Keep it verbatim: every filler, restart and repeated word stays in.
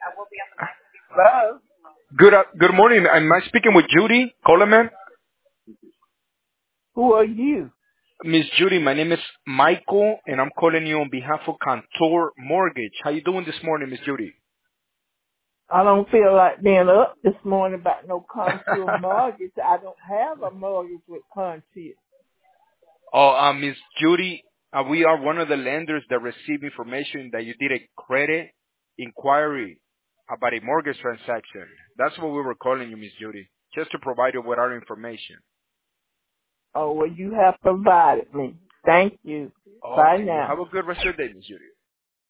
Hello? Good uh, good morning. Am I speaking with Judy Coleman? Who are you? Miss Judy, my name is Michael, and I'm calling you on behalf of Contour Mortgage. How you doing this morning, Miss Judy? I don't feel like being up this morning about no contour mortgage. I don't have a mortgage with contour. oh, uh, Miss Judy, uh, we are one of the lenders that receive information that you did a credit inquiry about a mortgage transaction. That's what we were calling you, Miss Judy, just to provide you with our information. Oh, well, you have provided me. Thank you. Bye Okay, well, now. have a good rest of your day, Miss Judy.